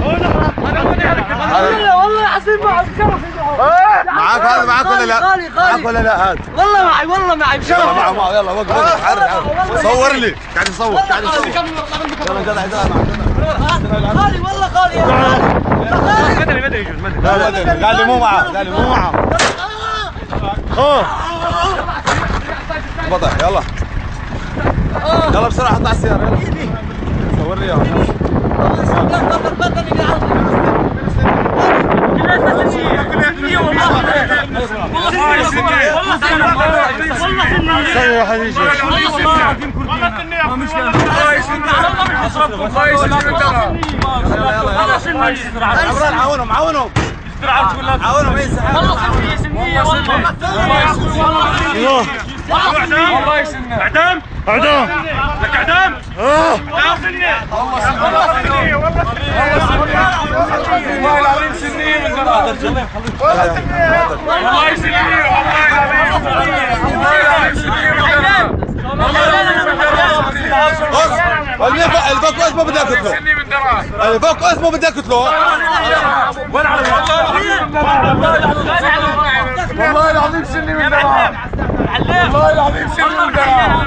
والله العظيم معي بشرف. معاك هذا معاك ولا لا؟ معاك ولا لا هذا؟ والله معي والله معي بشرف. يلا معه يلا وقف حرك صور لي قاعد يصور قاعد يصور. يلا جدع جدع خالي والله خالي يا خالي. مدري مدري يجوز مدري. لا مدري قال لي مو معه قال لي مو معه. بطح يلا يلا بسرعة حط على السيارة يلا صور لي اياها. سوي يا حبيبي عمران عاونهم عاونهم عاونهم اي سحاب والله سنية والله والله يسنى اعدام اعدام لك اعدام اعدام سنية والله سنية والله العظيم سنية من زمان والله سنية والله العظيم سنية من زمان الفوق اسمه بدي اقتله الفوق اسمه بدي اقتله والله العظيم سني من درهم والله العظيم سني من درهم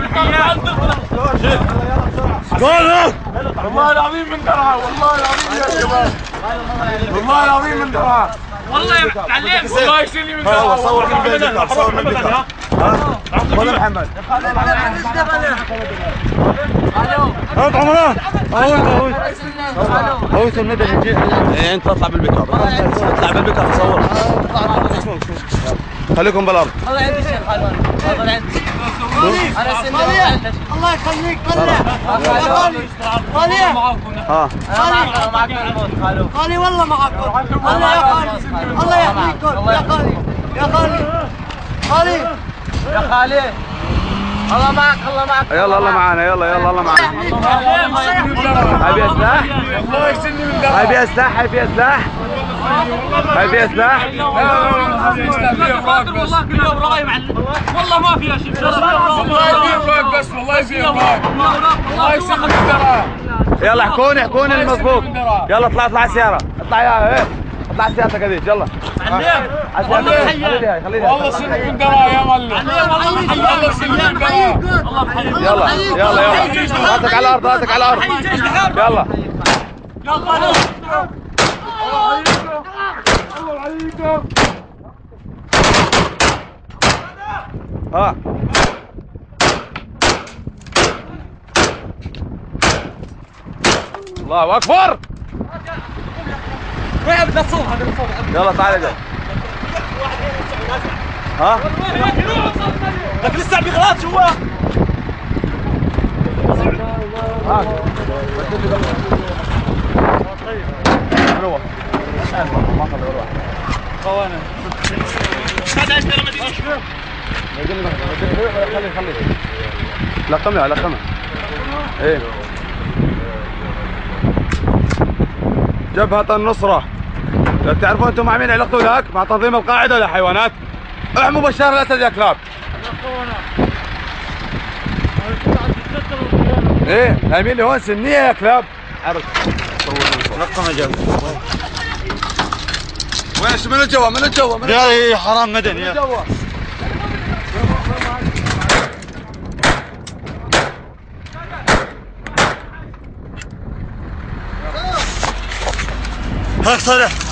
والله العظيم من درهم والله العظيم يا شباب والله العظيم من درهم والله تعلمت والله يسني من درهم صور من البيت صور من البيت ولا محمد هات عمران هوت المدني انت اطلع بالبيك اب اطلع بالبيك اب صور خليكم بالارض الله يعينك يا شيخ الله يعينك انا سني الله يخليك خالي ها خالي والله معكم الله يا خالي الله يحميكم يا خالي يا خالي خالي يا خالي الله معك الله معك يلا الله معانا يلا يلا الله معانا هاي سلاح والله يسني من درهم هاي سلاح هاي سلاح هاي سلاح والله ما فيها شيء والله يبيع فوق بس والله يبيع فوق والله يسني من درهم يلا احكوني المضبوط يلا اطلع على السيارة اطلع يا ايه اطلع على سيارتك هذيك يلا والله سني من درهم يا ملك والله سني من درهم يلا يلا يلا راسك على الارض راسك على الارض يلا ها الله اكبر وين بدنا تصور هذا الصوت يلا تعال جاي ها لك لسه عم يغلط جوا روح ما خلي روح قوانا هذا اشترى خلي لقمها لقمها ايه جبهة النصرة تعرفون انتم مع مين علاقته ذاك؟ مع تنظيم القاعدة ولا حيوانات؟ احموا بشار الاسد يا كلاب. ايه هاي مين اللي هون سنية يا كلاب؟ عرض لقمة جنب وين من جوا من جوا يا حرام مدني يا جوا هاك صالح